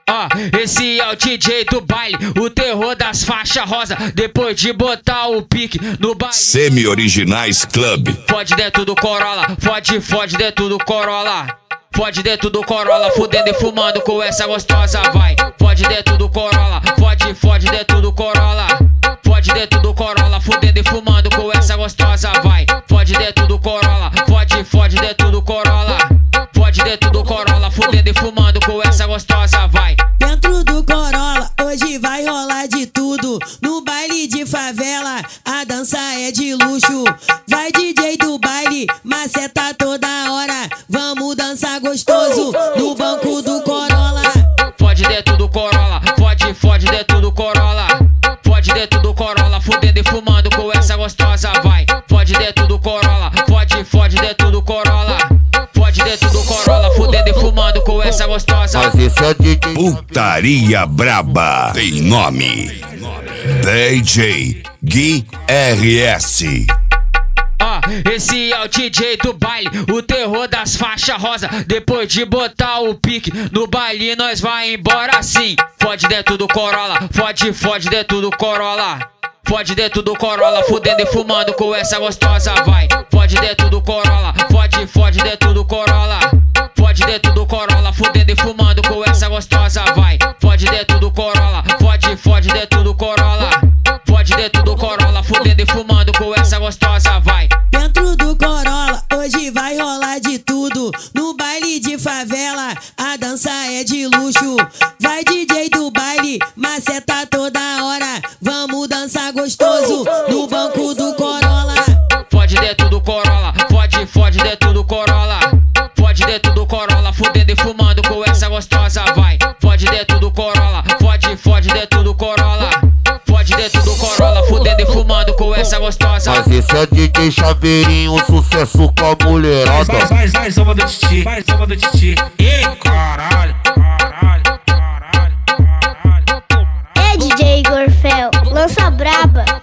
Esse é o DJ do baile, o terror das faixas rosa. Depois de botar o pique no baile, Semi-Originais Club. fode dentro do Corolla, fode dentro do Corolla. Fode dentro do Corolla, fudendo e fumando com essa gostosa, vai. Fode dentro do Corolla, fode dentro do Corolla. Fode dentro do Corolla, fudendo e fumando com essa gostosa, vai. Fode dentro do Corolla, fode dentro do Corolla. Fode dentro do Corolla, fudendo e fumando com essa gostosa, vai. Dentro do Corolla, hoje vai rolar de tudo. No baile de favela, a dança é de luxo. Vai DJ do baile, maceta toda hora. Vamos dançar gostoso no banco do Corolla. Fode dentro do Corolla, fode dentro do Corolla. Fode dentro do Corolla, fudendo e fumando com essa gostosa, vai. Fode dentro do Corolla, fode dentro do Corolla. Fode dentro do Corolla, fudendo e fumando com essa gostosa. Mas esse é DJ Putaria Braba tem nome: DJ Gui RS. Esse é o DJ do baile, o terror das faixas rosa. Depois de botar o pique no baile, nós vai embora assim. Fode dentro do Corolla, fode dentro do Corolla. Fode dentro do Corolla, fudendo e fumando com essa gostosa, vai. Fode dentro do Corolla, fode dentro do Corolla. Fode dentro do Corolla, fudendo e fumando com essa gostosa, vai. Fode dentro do Corolla, fode dentro do Corolla. Fode dentro do Corolla, fudendo e fumando com essa gostosa, vai. Dentro do Corolla, hoje vai rolar de tudo. No baile de favela, a dança é de luxo. Vai DJ do baile, maceta toda hora. Vamos dançar gostoso no banco do Corolla. Fode dentro do Corolla, fode dentro do Corolla. Fode dentro do Corolla, fudendo e fumando com essa gostosa, vai. Fode dentro do Corolla, fode dentro do Corolla. Fode dentro do Corolla, fudendo e fumando com essa gostosa. Mas esse é DJ Chaveirinho, sucesso com a mulherada. Vai, samba do Titi, vai, samba do Titi. Ih, caralho. É DJ Gorfel, lança braba.